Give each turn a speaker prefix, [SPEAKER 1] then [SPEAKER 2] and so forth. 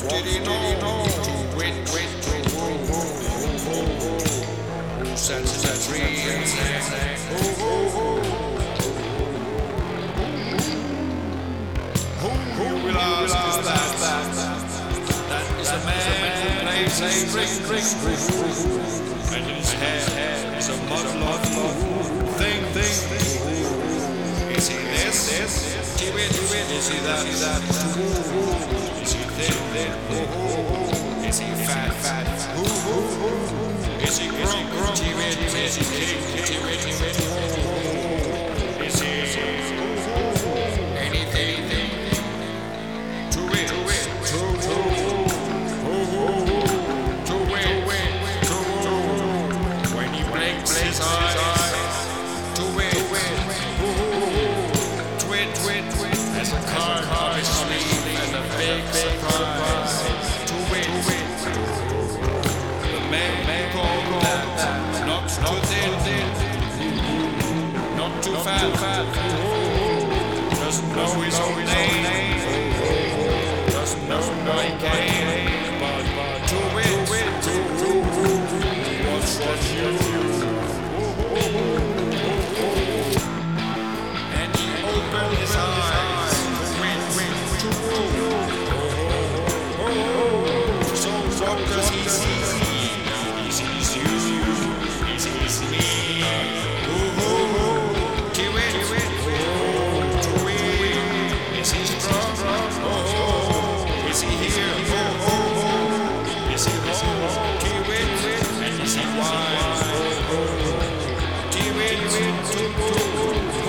[SPEAKER 1] did he know? To win, to who sets the dreams? Who will ask is that is a man who plays his strings, and in his hair is a muddle of thing. Is he this? Is he that? Is he thin? Is he fat? Is he grown? Is he king? Is he anything? To win. When he blinks his eyes, to win. Twin. As a card on his sleeve and a big surprise. To win. The man called that, not too thin, not too fat. Doesn't know his own name. Doesn't know why he came. But to win. What's what you do? And he opened his eyes. Win. So what does he see? He sees you. He sees me. To win. Is he strong? Is he here? Is he home? And is he wise?